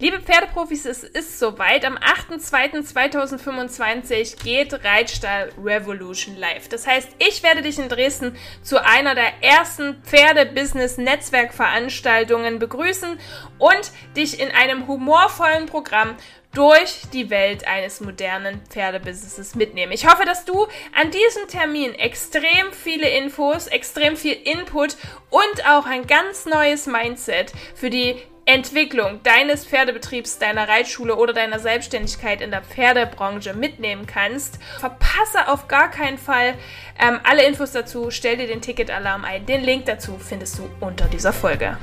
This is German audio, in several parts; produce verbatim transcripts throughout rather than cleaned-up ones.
Liebe Pferdeprofis, es ist soweit. Am achter zweiter zweitausendfünfundzwanzig geht Reitstall Revolution live. Das heißt, ich werde dich in Dresden zu einer der ersten Pferde-Business-Netzwerkveranstaltungen begrüßen und dich in einem humorvollen Programm durch die Welt eines modernen Pferdebusinesses mitnehmen. Ich hoffe, dass du an diesem Termin extrem viele Infos, extrem viel Input und auch ein ganz neues Mindset für die Entwicklung deines Pferdebetriebs, deiner Reitschule oder deiner Selbstständigkeit in der Pferdebranche mitnehmen kannst. Verpasse auf gar keinen Fall ähm, alle Infos dazu, stell dir den Ticketalarm ein. Den Link dazu findest du unter dieser Folge.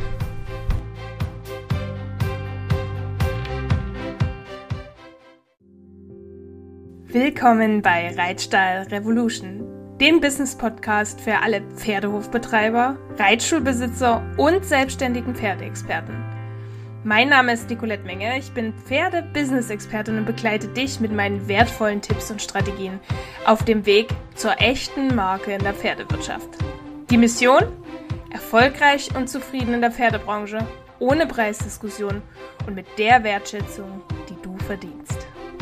Willkommen bei Reitstall Revolution, dem Business-Podcast für alle Pferdehofbetreiber, Reitschulbesitzer und selbstständigen Pferdeexperten. Mein Name ist Nicolette Menge, ich bin Pferde-Business-Expertin und begleite dich mit meinen wertvollen Tipps und Strategien auf dem Weg zur echten Marke in der Pferdewirtschaft. Die Mission? Erfolgreich und zufrieden in der Pferdebranche, ohne Preisdiskussion und mit der Wertschätzung, die du verdienst.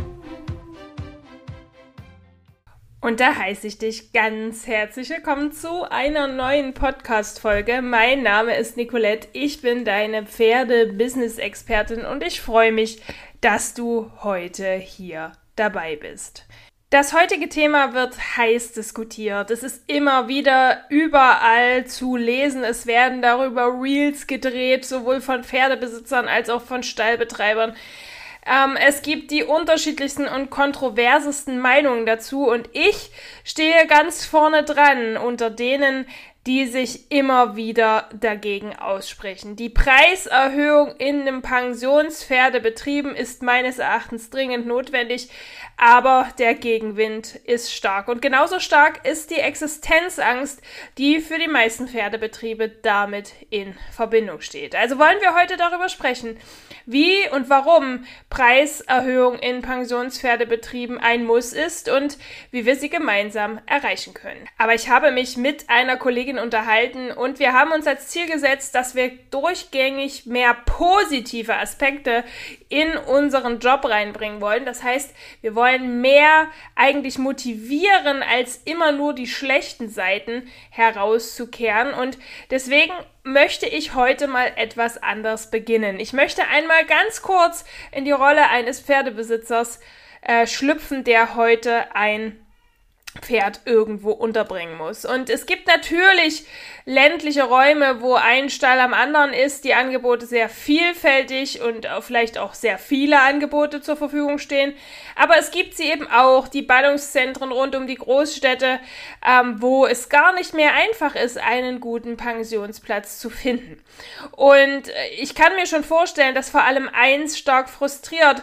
Und da heiße ich dich ganz herzlich willkommen zu einer neuen Podcast-Folge. Mein Name ist Nicolette, ich bin deine Pferde-Business-Expertin und ich freue mich, dass du heute hier dabei bist. Das heutige Thema wird heiß diskutiert. Es ist immer wieder überall zu lesen. Es werden darüber Reels gedreht, sowohl von Pferdebesitzern als auch von Stallbetreibern. Ähm, es gibt die unterschiedlichsten und kontroversesten Meinungen dazu und ich stehe ganz vorne dran unter denen, die sich immer wieder dagegen aussprechen. Die Preiserhöhung in den Pensionspferdebetrieben ist meines Erachtens dringend notwendig, aber der Gegenwind ist stark. Und genauso stark ist die Existenzangst, die für die meisten Pferdebetriebe damit in Verbindung steht. Also wollen wir heute darüber sprechen, wie und warum Preiserhöhung in Pensionspferdebetrieben ein Muss ist und wie wir sie gemeinsam erreichen können. Aber ich habe mich mit einer Kollegin unterhalten und wir haben uns als Ziel gesetzt, dass wir durchgängig mehr positive Aspekte in unseren Job reinbringen wollen. Das heißt, wir wollen mehr eigentlich motivieren, als immer nur die schlechten Seiten herauszukehren und deswegen möchte ich heute mal etwas anders beginnen. Ich möchte einmal ganz kurz in die Rolle eines Pferdebesitzers äh, schlüpfen, der heute ein Pferd irgendwo unterbringen muss. Und es gibt natürlich ländliche Räume, wo ein Stall am anderen ist, die Angebote sehr vielfältig und vielleicht auch sehr viele Angebote zur Verfügung stehen. Aber es gibt sie eben auch, die Ballungszentren rund um die Großstädte, ähm, wo es gar nicht mehr einfach ist, einen guten Pensionsplatz zu finden. Und ich kann mir schon vorstellen, dass vor allem eins stark frustriert,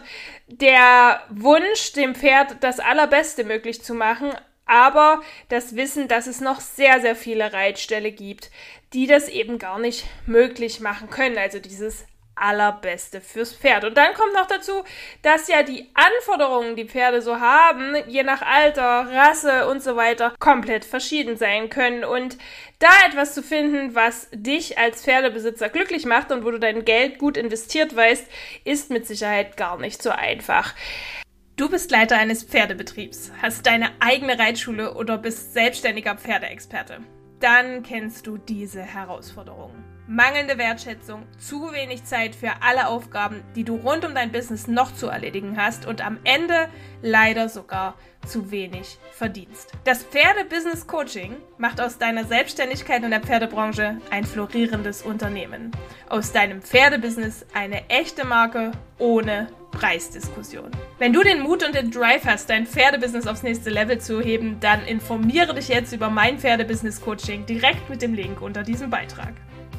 der Wunsch, dem Pferd das Allerbeste möglich zu machen, aber das Wissen, dass es noch sehr, sehr viele Reitställe gibt, die das eben gar nicht möglich machen können, also dieses Allerbeste fürs Pferd. Und dann kommt noch dazu, dass ja die Anforderungen, die Pferde so haben, je nach Alter, Rasse und so weiter, komplett verschieden sein können. Und da etwas zu finden, was dich als Pferdebesitzer glücklich macht und wo du dein Geld gut investiert weißt, ist mit Sicherheit gar nicht so einfach. Du bist Leiter eines Pferdebetriebs, hast deine eigene Reitschule oder bist selbstständiger Pferdeexperte. Dann kennst du diese Herausforderungen. Mangelnde Wertschätzung, zu wenig Zeit für alle Aufgaben, die du rund um dein Business noch zu erledigen hast und am Ende leider sogar zu wenig verdienst. Das Pferde-Business-Coaching macht aus deiner Selbstständigkeit in der Pferdebranche ein florierendes Unternehmen. Aus deinem Pferdebusiness eine echte Marke ohne Preisdiskussion. Wenn du den Mut und den Drive hast, dein Pferdebusiness aufs nächste Level zu heben, dann informiere dich jetzt über mein Pferde-Business-Coaching direkt mit dem Link unter diesem Beitrag.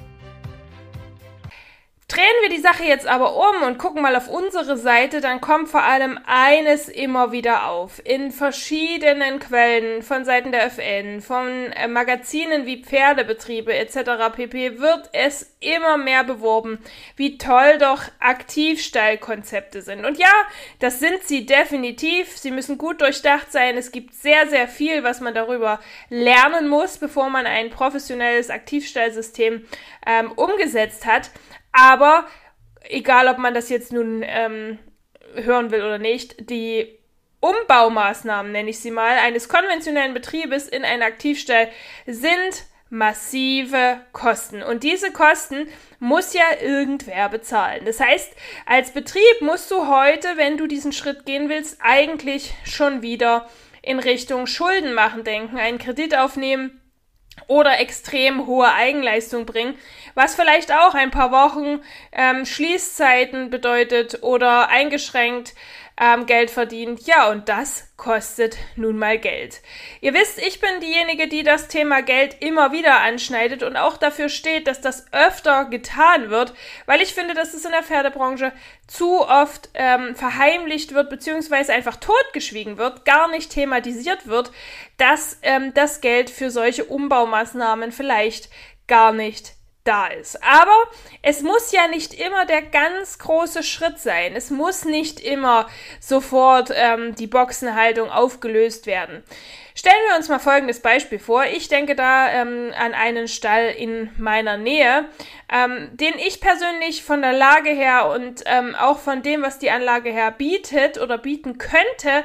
Drehen wir die Sache jetzt aber um und gucken mal auf unsere Seite, dann kommt vor allem eines immer wieder auf. In verschiedenen Quellen, von Seiten der F N, von äh, Magazinen wie Pferdebetriebe et cetera pp. Wird es immer mehr beworben, wie toll doch Aktivstallkonzepte sind. Und ja, das sind sie definitiv. Sie müssen gut durchdacht sein. Es gibt sehr, sehr viel, was man darüber lernen muss, bevor man ein professionelles Aktivstallsystem ähm, umgesetzt hat. Aber egal ob man das jetzt nun ähm, hören will oder nicht, die Umbaumaßnahmen, nenne ich sie mal, eines konventionellen Betriebes in einen Aktivstall sind massive Kosten. Und diese Kosten muss ja irgendwer bezahlen. Das heißt, als Betrieb musst du heute, wenn du diesen Schritt gehen willst, eigentlich schon wieder in Richtung Schulden machen denken, einen Kredit aufnehmen oder extrem hohe Eigenleistung bringen, was vielleicht auch ein paar Wochen ähm, Schließzeiten bedeutet oder eingeschränkt ähm, Geld verdient. Ja, und das kostet nun mal Geld. Ihr wisst, ich bin diejenige, die das Thema Geld immer wieder anschneidet und auch dafür steht, dass das öfter getan wird, weil ich finde, dass es in der Pferdebranche zu oft ähm, verheimlicht wird, beziehungsweise einfach totgeschwiegen wird, gar nicht thematisiert wird, dass ähm, das Geld für solche Umbaumaßnahmen vielleicht gar nicht da ist. Aber es muss ja nicht immer der ganz große Schritt sein. Es muss nicht immer sofort ähm, die Boxenhaltung aufgelöst werden. Stellen wir uns mal folgendes Beispiel vor. Ich denke da ähm, an einen Stall in meiner Nähe, ähm, den ich persönlich von der Lage her und ähm, auch von dem, was die Anlage her bietet oder bieten könnte,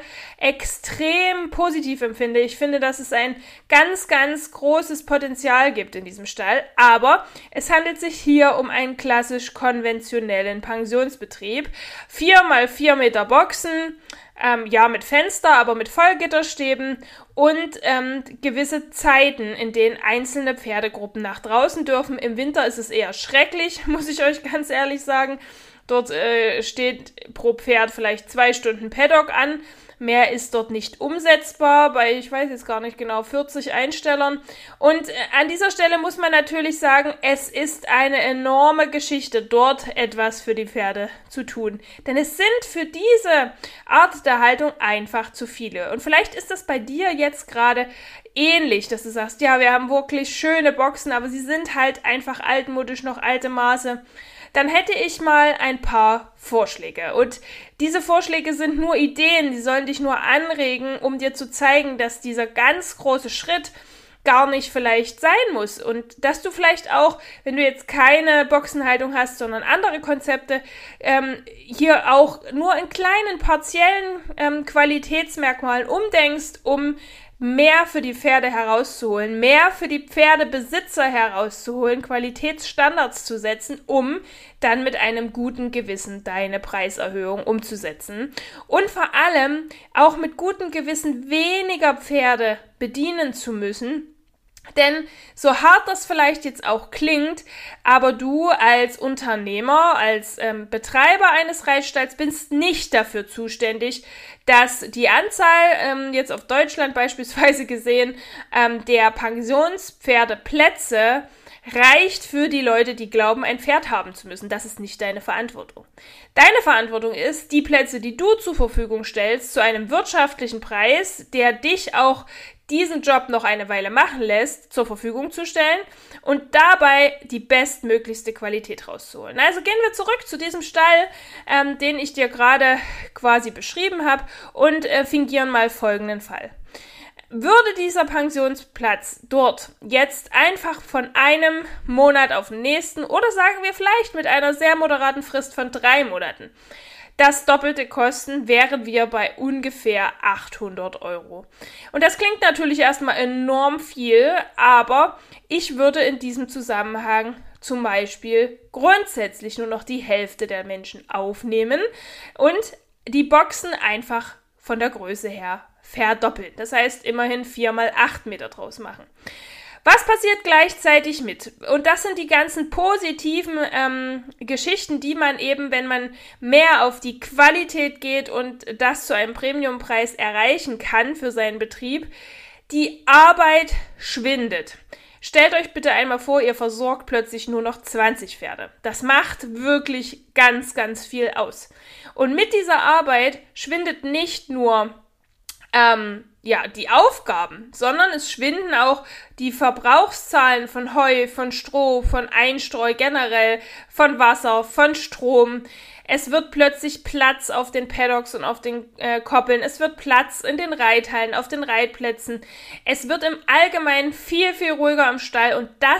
extrem positiv empfinde. Ich finde, dass es ein ganz, ganz großes Potenzial gibt in diesem Stall. Aber es handelt sich hier um einen klassisch konventionellen Pensionsbetrieb. Vier mal vier Meter Boxen, Ähm, ja, mit Fenster, aber mit Vollgitterstäben und ähm, gewisse Zeiten, in denen einzelne Pferdegruppen nach draußen dürfen. Im Winter ist es eher schrecklich, muss ich euch ganz ehrlich sagen. Dort äh, steht pro Pferd vielleicht zwei Stunden Paddock an. Mehr ist dort nicht umsetzbar, bei, ich weiß jetzt gar nicht genau, vierzig Einstellern. Und äh, an dieser Stelle muss man natürlich sagen, es ist eine enorme Geschichte, dort etwas für die Pferde zu tun. Denn es sind für diese Art der Haltung einfach zu viele. Und vielleicht ist das bei dir jetzt gerade ähnlich, dass du sagst, ja, wir haben wirklich schöne Boxen, aber sie sind halt einfach altmodisch, noch alte Maße. Dann hätte ich mal ein paar Vorschläge. Und diese Vorschläge sind nur Ideen, die sollen dich nur anregen, um dir zu zeigen, dass dieser ganz große Schritt gar nicht vielleicht sein muss. Und dass du vielleicht auch, wenn du jetzt keine Boxenhaltung hast, sondern andere Konzepte, ähm, hier auch nur in kleinen, partiellen ähm, Qualitätsmerkmalen umdenkst, um mehr für die Pferde herauszuholen, mehr für die Pferdebesitzer herauszuholen, Qualitätsstandards zu setzen, um dann mit einem guten Gewissen deine Preiserhöhung umzusetzen und vor allem auch mit gutem Gewissen weniger Pferde bedienen zu müssen. Denn so hart das vielleicht jetzt auch klingt, aber du als Unternehmer, als ähm, Betreiber eines Reitstalls bist nicht dafür zuständig, dass die Anzahl, ähm, jetzt auf Deutschland beispielsweise gesehen, ähm, der Pensionspferdeplätze reicht für die Leute, die glauben, ein Pferd haben zu müssen. Das ist nicht deine Verantwortung. Deine Verantwortung ist, die Plätze, die du zur Verfügung stellst, zu einem wirtschaftlichen Preis, der dich auch diesen Job noch eine Weile machen lässt, zur Verfügung zu stellen und dabei die bestmöglichste Qualität rauszuholen. Also gehen wir zurück zu diesem Stall, ähm, den ich dir gerade quasi beschrieben habe und äh, fingieren mal folgenden Fall. Würde dieser Pensionsplatz dort jetzt einfach von einem Monat auf den nächsten oder sagen wir vielleicht mit einer sehr moderaten Frist von drei Monaten das Doppelte kosten, wären wir bei ungefähr achthundert Euro. Und das klingt natürlich erstmal enorm viel, aber ich würde in diesem Zusammenhang zum Beispiel grundsätzlich nur noch die Hälfte der Menschen aufnehmen und die Boxen einfach von der Größe her verdoppeln. Das heißt, immerhin vier mal acht Meter draus machen. Was passiert gleichzeitig mit? Und das sind die ganzen positiven ähm, Geschichten, die man eben, wenn man mehr auf die Qualität geht und das zu einem Premiumpreis erreichen kann für seinen Betrieb. Die Arbeit schwindet. Stellt euch bitte einmal vor, ihr versorgt plötzlich nur noch zwanzig Pferde. Das macht wirklich ganz, ganz viel aus. Und mit dieser Arbeit schwindet nicht nur ähm, ja, die Aufgaben, sondern es schwinden auch die Verbrauchszahlen von Heu, von Stroh, von Einstreu generell, von Wasser, von Strom. Es wird plötzlich Platz auf den Paddocks und auf den äh, Koppeln. Es wird Platz in den Reithallen, auf den Reitplätzen. Es wird im Allgemeinen viel, viel ruhiger im Stall und das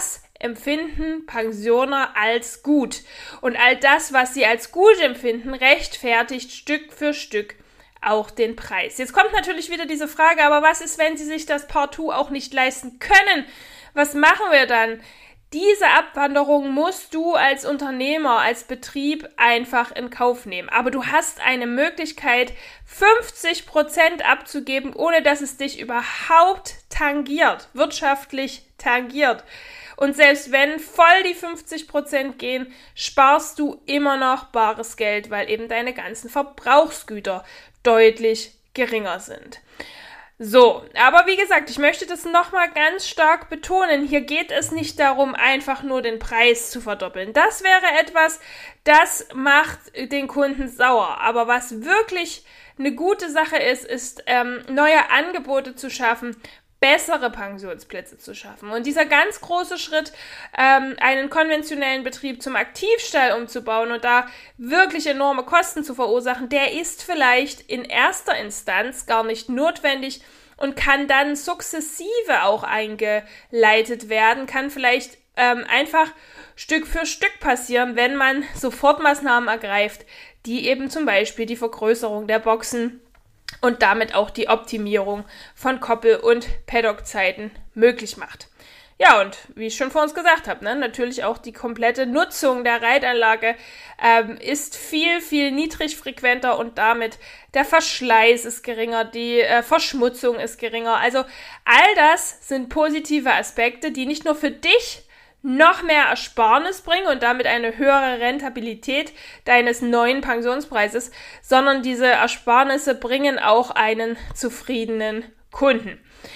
empfinden Pensioner als gut. Und all das, was sie als gut empfinden, rechtfertigt Stück für Stück auch den Preis. Jetzt kommt natürlich wieder diese Frage, aber was ist, wenn sie sich das partout auch nicht leisten können? Was machen wir dann? Diese Abwanderung musst du als Unternehmer, als Betrieb einfach in Kauf nehmen. Aber du hast eine Möglichkeit, fünfzig Prozent abzugeben, ohne dass es dich überhaupt tangiert, wirtschaftlich tangiert. Und selbst wenn voll die fünfzig Prozent gehen, sparst du immer noch bares Geld, weil eben deine ganzen Verbrauchsgüter deutlich geringer sind. So, aber wie gesagt, ich möchte das nochmal ganz stark betonen. Hier geht es nicht darum, einfach nur den Preis zu verdoppeln. Das wäre etwas, das macht den Kunden sauer. Aber was wirklich eine gute Sache ist, ist ähm, neue Angebote zu schaffen, bessere Pensionsplätze zu schaffen. Und dieser ganz große Schritt, ähm, einen konventionellen Betrieb zum Aktivstall umzubauen und da wirklich enorme Kosten zu verursachen, der ist vielleicht in erster Instanz gar nicht notwendig und kann dann sukzessive auch eingeleitet werden, kann vielleicht ähm, einfach Stück für Stück passieren, wenn man Sofortmaßnahmen ergreift, die eben zum Beispiel die Vergrößerung der Boxen und damit auch die Optimierung von Koppel- und Paddock-Zeiten möglich macht. Ja, und wie ich schon vor uns gesagt habe, ne, natürlich auch die komplette Nutzung der Reitanlage ähm, ist viel, viel niedrigfrequenter und damit der Verschleiß ist geringer, die äh, Verschmutzung ist geringer. Also all das sind positive Aspekte, die nicht nur für dich noch mehr Ersparnis bringen und damit eine höhere Rentabilität deines neuen Pensionspreises, sondern diese Ersparnisse bringen auch einen zufriedenen Kunden.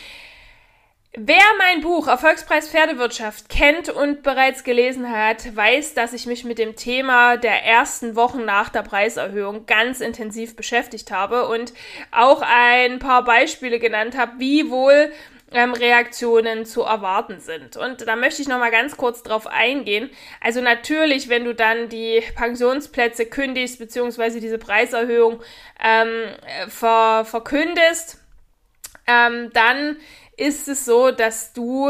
Wer mein Buch Erfolgspreis Pferdewirtschaft kennt und bereits gelesen hat, weiß, dass ich mich mit dem Thema der ersten Wochen nach der Preiserhöhung ganz intensiv beschäftigt habe und auch ein paar Beispiele genannt habe, wie wohl Ähm, Reaktionen zu erwarten sind. Und da möchte ich nochmal ganz kurz drauf eingehen. Also natürlich, wenn du dann die Pensionsplätze kündigst, beziehungsweise diese Preiserhöhung ähm, ver- verkündest, ähm, dann ist es so, dass du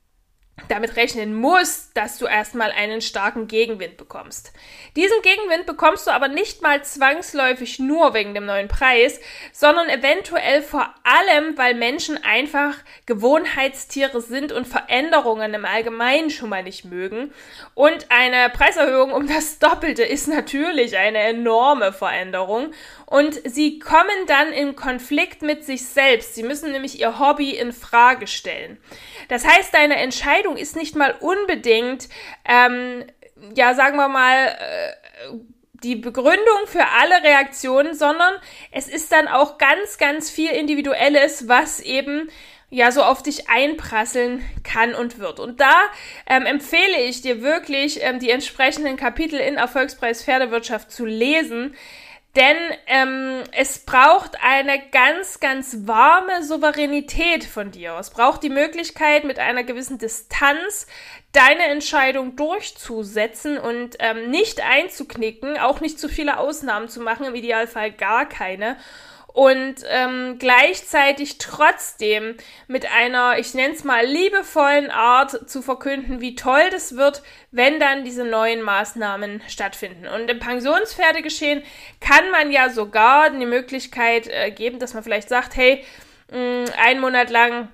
damit rechnen musst, dass du erstmal einen starken Gegenwind bekommst. Diesen Gegenwind bekommst du aber nicht mal zwangsläufig nur wegen dem neuen Preis, sondern eventuell vor allem, weil Menschen einfach Gewohnheitstiere sind und Veränderungen im Allgemeinen schon mal nicht mögen. Und eine Preiserhöhung um das Doppelte ist natürlich eine enorme Veränderung. Und sie kommen dann in Konflikt mit sich selbst. Sie müssen nämlich ihr Hobby in Frage stellen. Das heißt, deine Entscheidung ist nicht mal unbedingt, ähm, ja, sagen wir mal, äh, die Begründung für alle Reaktionen, sondern es ist dann auch ganz, ganz viel Individuelles, was eben ja so auf dich einprasseln kann und wird. Und da ähm, empfehle ich dir wirklich, ähm, die entsprechenden Kapitel in Erfolgspreis Pferdewirtschaft zu lesen, denn ähm, es braucht eine ganz, ganz warme Souveränität von dir. Es braucht die Möglichkeit, mit einer gewissen Distanz deine Entscheidung durchzusetzen und ähm, nicht einzuknicken, auch nicht zu viele Ausnahmen zu machen, im Idealfall gar keine. Und ähm, gleichzeitig trotzdem mit einer, ich nenne es mal, liebevollen Art zu verkünden, wie toll das wird, wenn dann diese neuen Maßnahmen stattfinden. Und im Pensionspferdegeschehen kann man ja sogar die Möglichkeit äh, geben, dass man vielleicht sagt, hey, mh, einen Monat lang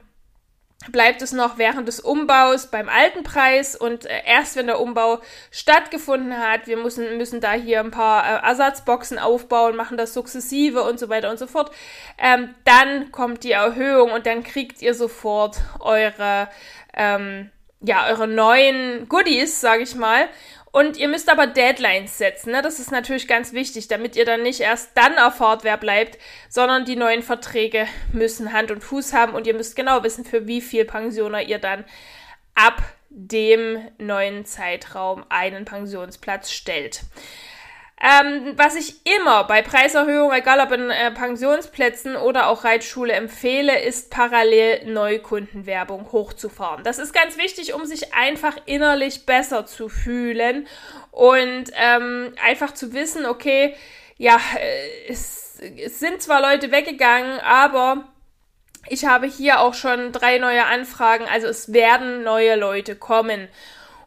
bleibt es noch während des Umbaus beim alten Preis und äh, erst wenn der Umbau stattgefunden hat, wir müssen, müssen da hier ein paar äh, Ersatzboxen aufbauen, machen das sukzessive und so weiter und so fort, ähm, dann kommt die Erhöhung und dann kriegt ihr sofort eure, ähm, ja, eure neuen Goodies, sage ich mal. Und ihr müsst aber Deadlines setzen, ne? Das ist natürlich ganz wichtig, damit ihr dann nicht erst dann erfahrt, wer bleibt, sondern die neuen Verträge müssen Hand und Fuß haben und ihr müsst genau wissen, für wie viel Pensioner ihr dann ab dem neuen Zeitraum einen Pensionsplatz stellt. Ähm, was ich immer bei Preiserhöhungen, egal ob in äh, Pensionsplätzen oder auch Reitschule empfehle, ist parallel Neukundenwerbung hochzufahren. Das ist ganz wichtig, um sich einfach innerlich besser zu fühlen und ähm, einfach zu wissen, okay, ja, äh, es, es sind zwar Leute weggegangen, aber ich habe hier auch schon drei neue Anfragen, also es werden neue Leute kommen.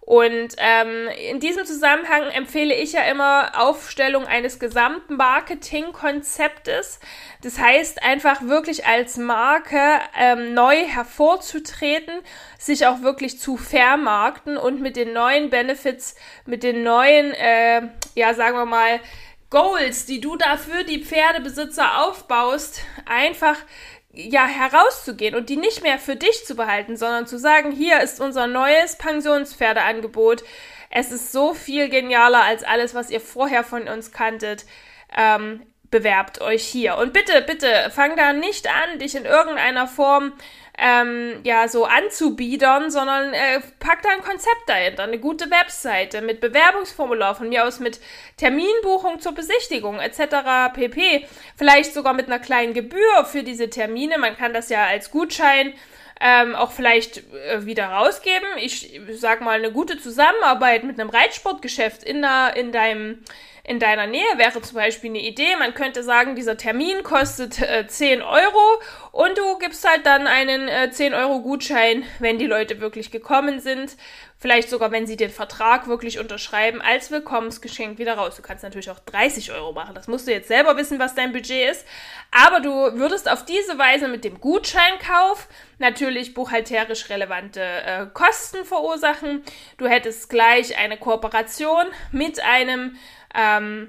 Und ähm, in diesem Zusammenhang empfehle ich ja immer Aufstellung eines gesamten Marketingkonzeptes. Das heißt, einfach wirklich als Marke ähm, neu hervorzutreten, sich auch wirklich zu vermarkten und mit den neuen Benefits, mit den neuen, äh, ja sagen wir mal, Goals, die du da für die Pferdebesitzer aufbaust, einfach ja herauszugehen und die nicht mehr für dich zu behalten, sondern zu sagen, hier ist unser neues Pensionspferdeangebot. Es ist so viel genialer als alles, was ihr vorher von uns kanntet. Ähm, bewerbt euch hier. Und bitte, bitte, fang da nicht an, dich in irgendeiner Form ähm, ja so anzubiedern, sondern äh, pack da ein Konzept dahinter, eine gute Webseite mit Bewerbungsformular, von mir aus mit Terminbuchung zur Besichtigung et cetera pp. Vielleicht sogar mit einer kleinen Gebühr für diese Termine. Man kann das ja als Gutschein ähm, auch vielleicht äh, wieder rausgeben. Ich sag mal, eine gute Zusammenarbeit mit einem Reitsportgeschäft in, der, in deinem In deiner Nähe wäre zum Beispiel eine Idee. Man könnte sagen, dieser Termin kostet äh, zehn Euro und du gibst halt dann einen äh, zehn Euro Gutschein, wenn die Leute wirklich gekommen sind. Vielleicht sogar, wenn sie den Vertrag wirklich unterschreiben, als Willkommensgeschenk wieder raus. Du kannst natürlich auch dreißig Euro machen. Das musst du jetzt selber wissen, was dein Budget ist. Aber du würdest auf diese Weise mit dem Gutscheinkauf natürlich buchhalterisch relevante äh, Kosten verursachen. Du hättest gleich eine Kooperation mit einem Ähm,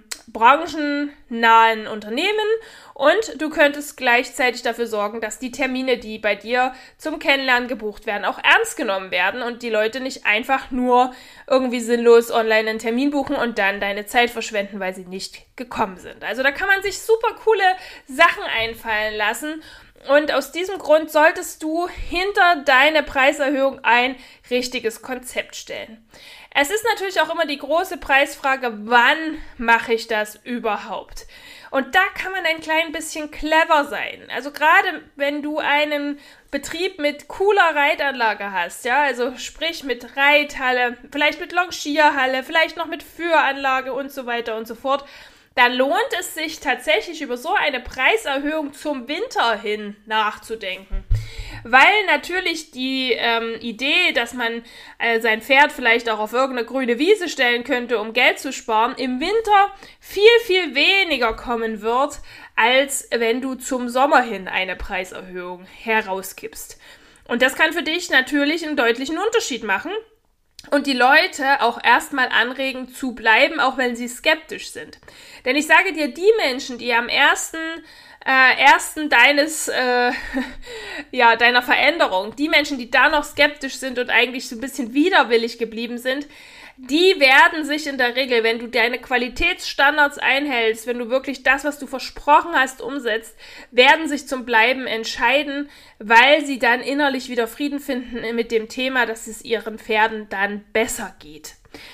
branchennahen Unternehmen und du könntest gleichzeitig dafür sorgen, dass die Termine, die bei dir zum Kennenlernen gebucht werden, auch ernst genommen werden und die Leute nicht einfach nur irgendwie sinnlos online einen Termin buchen und dann deine Zeit verschwenden, weil sie nicht gekommen sind. Also da kann man sich super coole Sachen einfallen lassen. Und aus diesem Grund solltest du hinter deine Preiserhöhung ein richtiges Konzept stellen. Es ist natürlich auch immer die große Preisfrage, wann mache ich das überhaupt? Und da kann man ein klein bisschen clever sein. Also gerade wenn du einen Betrieb mit cooler Reitanlage hast, ja, also sprich mit Reithalle, vielleicht mit Longierhalle, vielleicht noch mit Führanlage und so weiter und so fort, dann lohnt es sich tatsächlich über so eine Preiserhöhung zum Winter hin nachzudenken. Weil natürlich die ähm, Idee, dass man äh, sein Pferd vielleicht auch auf irgendeine grüne Wiese stellen könnte, um Geld zu sparen, im Winter viel, viel weniger kommen wird, als wenn du zum Sommer hin eine Preiserhöhung herausgibst. Und das kann für dich natürlich einen deutlichen Unterschied machen. Und die Leute auch erstmal anregen zu bleiben, auch wenn sie skeptisch sind. Denn ich sage dir, die Menschen, die am ersten, äh, ersten deines, äh, ja, deiner Veränderung, die Menschen, die da noch skeptisch sind und eigentlich so ein bisschen widerwillig geblieben sind, die werden sich in der Regel, wenn du deine Qualitätsstandards einhältst, wenn du wirklich das, was du versprochen hast, umsetzt, werden sich zum Bleiben entscheiden, weil sie dann innerlich wieder Frieden finden mit dem Thema, dass es ihren Pferden dann besser geht.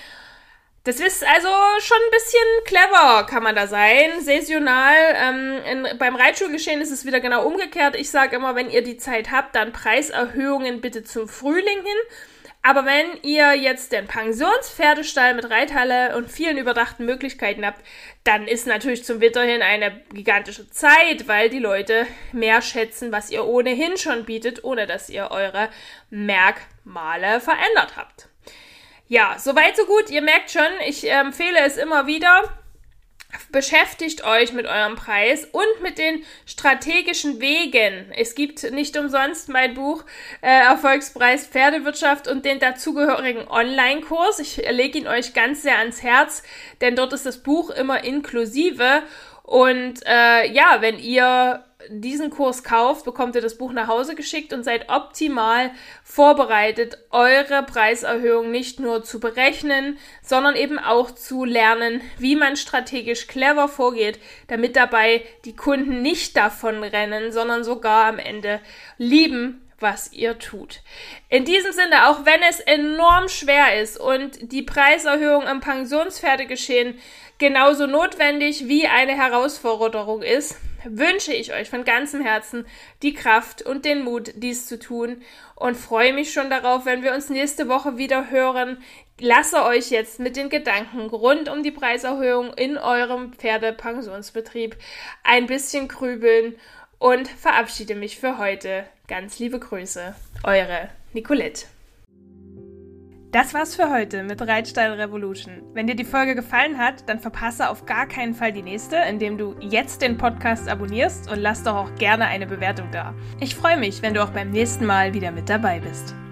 Das ist also schon ein bisschen clever, kann man da sein, saisonal. Ähm, in, beim Reitschulgeschehen ist es wieder genau umgekehrt. Ich sage immer, wenn ihr die Zeit habt, dann Preiserhöhungen bitte zum Frühling hin. Aber wenn ihr jetzt den Pensionspferdestall mit Reithalle und vielen überdachten Möglichkeiten habt, dann ist natürlich zum Winter hin eine gigantische Zeit, weil die Leute mehr schätzen, was ihr ohnehin schon bietet, ohne dass ihr eure Merkmale verändert habt. Ja, soweit so gut. Ihr merkt schon, ich empfehle es immer wieder. Beschäftigt euch mit eurem Preis und mit den strategischen Wegen. Es gibt nicht umsonst mein Buch äh, Erfolgspreis Pferdewirtschaft und den dazugehörigen Online-Kurs. Ich lege ihn euch ganz sehr ans Herz, denn dort ist das Buch immer inklusive. Und äh, ja, wenn ihr diesen Kurs kauft, bekommt ihr das Buch nach Hause geschickt und seid optimal vorbereitet, eure Preiserhöhung nicht nur zu berechnen, sondern eben auch zu lernen, wie man strategisch clever vorgeht, damit dabei die Kunden nicht davonrennen, sondern sogar am Ende lieben, was ihr tut. In diesem Sinne, auch wenn es enorm schwer ist und die Preiserhöhung im Pensionspferdegeschehen genauso notwendig wie eine Herausforderung ist, wünsche ich euch von ganzem Herzen die Kraft und den Mut, dies zu tun und freue mich schon darauf, wenn wir uns nächste Woche wieder hören. Lasse euch jetzt mit den Gedanken rund um die Preiserhöhung in eurem Pferdepensionsbetrieb ein bisschen grübeln und verabschiede mich für heute. Ganz liebe Grüße, eure Nicolette. Das war's für heute mit Reitstall Revolution. Wenn dir die Folge gefallen hat, dann verpasse auf gar keinen Fall die nächste, indem du jetzt den Podcast abonnierst und lass doch auch gerne eine Bewertung da. Ich freue mich, wenn du auch beim nächsten Mal wieder mit dabei bist.